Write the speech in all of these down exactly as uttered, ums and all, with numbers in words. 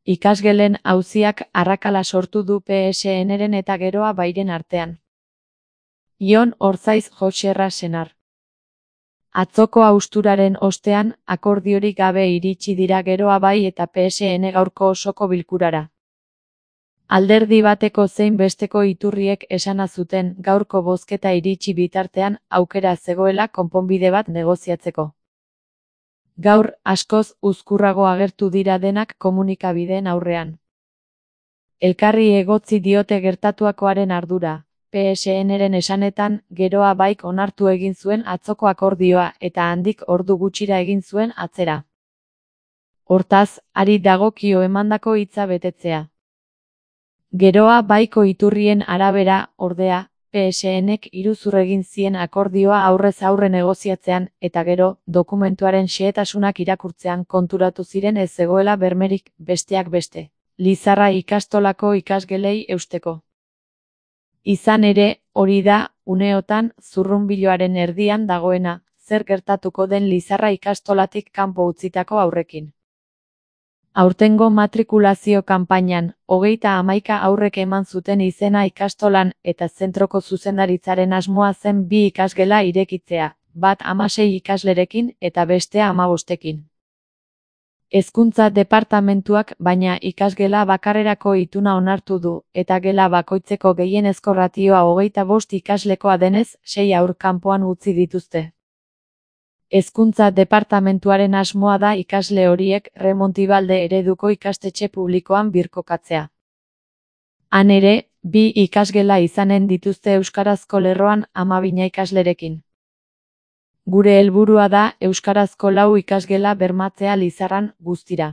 Ikasgelen auziak arrakala sortu du P S N-ren eta Geroa Bairen artean. Jon Orzaiz Joxerra senar. Atzoko hausturaren ostean, akordiorik gabe iritsi dira Geroa Bai eta P S N gaurko osoko bilkurara. Alderdi bateko zein besteko iturriek esana zuten gaurko bozketa iritsi bitartean aukera zegoela konponbide bat negoziatzeko. Gaur, askoz uzkurrago agertu dira denak komunikabideen aurrean. Elkarri egotzi diote gertatuakoaren ardura. P S N-ren esanetan, Geroa Baik onartu egin zuen atzoko akordioa eta handik ordu gutxira egin zuen atzera. Hortaz, hari dagokio emandako hitza betetzea. Geroa Baiko iturrien arabera, ordea, P S N-ek iruzur egin zien akordioa aurrez aurre negoziatzean eta gero, dokumentuaren xehetasunak irakurtzean konturatu ziren ez zegoela bermerik, besteak beste, Lizarra ikastolako ikasgelei eusteko. Izan ere, hori da, uneotan, zurrunbiloaren erdian dagoena, zer gertatuko den Lizarra ikastolatik kanpo utzitako aurrekin. Aurtengo matrikulazio kanpainan, hogeita hamaika aurrek eman zuten izena ikastolan eta zentroko zuzendaritzaren asmoa zen bi ikasgela irekitzea, bat hamasei ikaslerekin eta bestea hamabostekin. Hezkuntza departamentuak baina ikasgela bakarrerako ituna onartu du, eta gela bakoitzeko gehienezko ratioa hogeita bost ikaslekoa denez, sei haur kanpoan utzi dituzte. Hezkuntza departamentuaren asmoa da ikasle horiek Remontibalde ereduko ikastetxe publikoan birkokatzea. Han ere, bi ikasgela izanen dituzte euskarazko lerroan hamabina ikaslerekin. Gure helburua da euskarazko lau ikasgela bermatzea Lizarran guztira.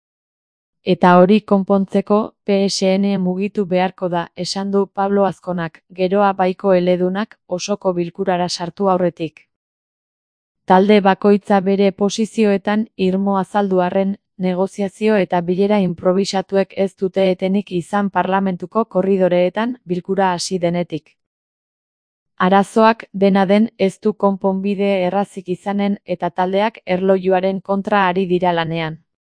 Eta hori konpontzeko, P S N mugitu beharko da, esan du Pablo Azkonak, Geroa Baiko eledunak, osoko bilkurara sartu aurretik. Talde bakoitza bere posizioetan irmo azaldu arren, negoziazio eta bilera inprobisatuek ez dute etenik izan parlamentuko korridoreetan bilkura hasi denetik. Arazoak dena den ez du konponbide errazik izanen eta taldeak erlojuaren kontra ari dira lanean.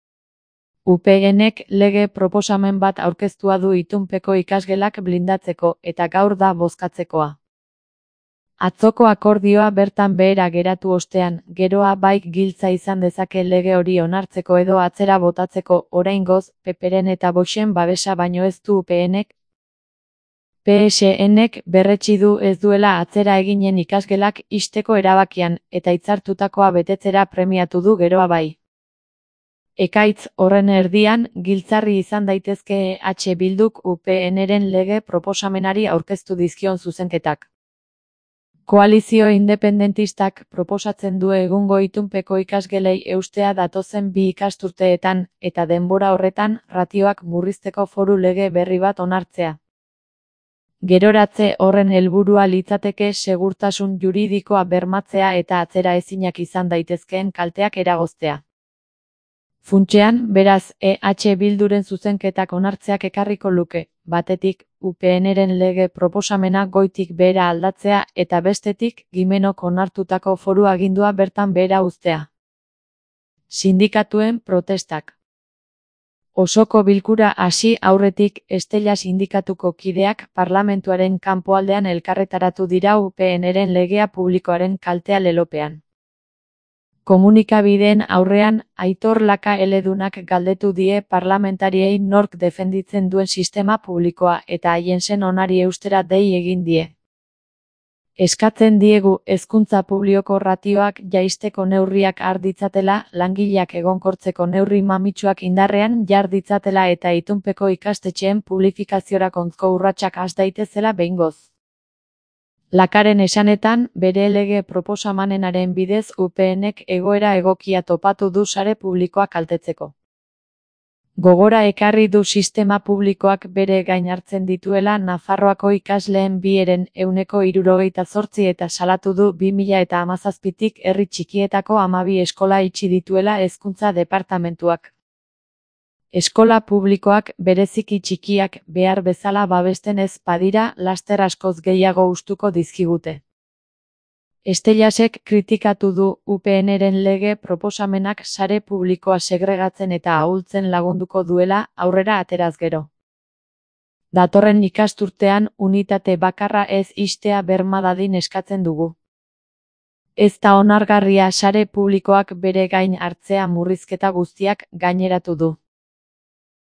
U P N-ek lege proposamen bat aurkeztua du itunpeko ikasgelak blindatzeko eta gaur da bozkatzekoa. Atzoko akordioa bertan behera geratu ostean, Geroa Baik giltza izan dezake lege hori onartzeko edo atzera botatzeko, oraingoz, Ppren eta Voxen babesa baino ez du U P N-ek. P S N-ek berretsi du ez duela atzera eginen ikasgelak ixteko erabakian, eta hitzartutakoa betetzera premiatu du Geroa Bai. Ekaitz horren erdian, giltzarri izan daitezke E H Bilduk U P N-ren lege proposamenari aurkeztu dizkion zuzenketak. Koalizio independentistak proposatzen du egungo itunpeko ikasgelei eustea datozen bi ikasturteetan, eta denbora horretan, ratioak murrizteko foru lege berri bat onartzea. Geroratze horren helburua litzateke segurtasun juridikoa bermatzea eta atzera ezinak izan daitezkeen kalteak eragoztea. Funtsean, beraz, E H Bilduren zuzenketak onartzeak ekarriko luke, batetik, U P N-ren lege proposamena goitik behera aldatzea eta bestetik, Gimenok onartutako foru agindua bertan behera uztea. Sindikatuen protestak. Osoko bilkura hasi aurretik, Estella sindikatuko kideak parlamentuaren kanpoaldean elkarretaratu dira U P N-ren legea publikoaren kaltea lelopean. Komunikabideen aurrean, Aitor Laka eledunak galdetu die parlamentariei nork defenditzen duen sistema publikoa eta haien sen onari eustera dei egin die. Eskatzen diegu hezkuntza publikoko ratioak jaisteko neurriak har ditzatela, langileak egonkortzeko neurri mamitsuak indarrean jar ditzatela eta itunpeko ikastetxeen publifikaziorakontzko urratsak has daitezela behingoz. Lakaren esanetan, bere lege proposamenaren bidez U P N-ek egoera egokia topatu du sare publikoa kaltetzeko. Gogora ekarri du sistema publikoak bere gain hartzen dituela Nafarroako ikasleen bieren ehuneko hirurogeita zortzi eta salatu du bi mila eta hamazazpitik herri txikietako hamabi eskola itxi dituela hezkuntza departamentuak. Eskola publikoak bereziki txikiak behar bezala babesten ez badira laster askoz gehiago hustuko dizkigute. Estelasek kritikatu du U P Nren lege proposamenak sare publikoa segregatzen eta ahultzen lagunduko duela aurrera ateraz gero. Datorren ikasturtean unitate bakarra ez ixtea berma dadin eskatzen dugu. Ez da onargarria sare publikoak bere gain hartzea murrizketa guztiak gaineratu du.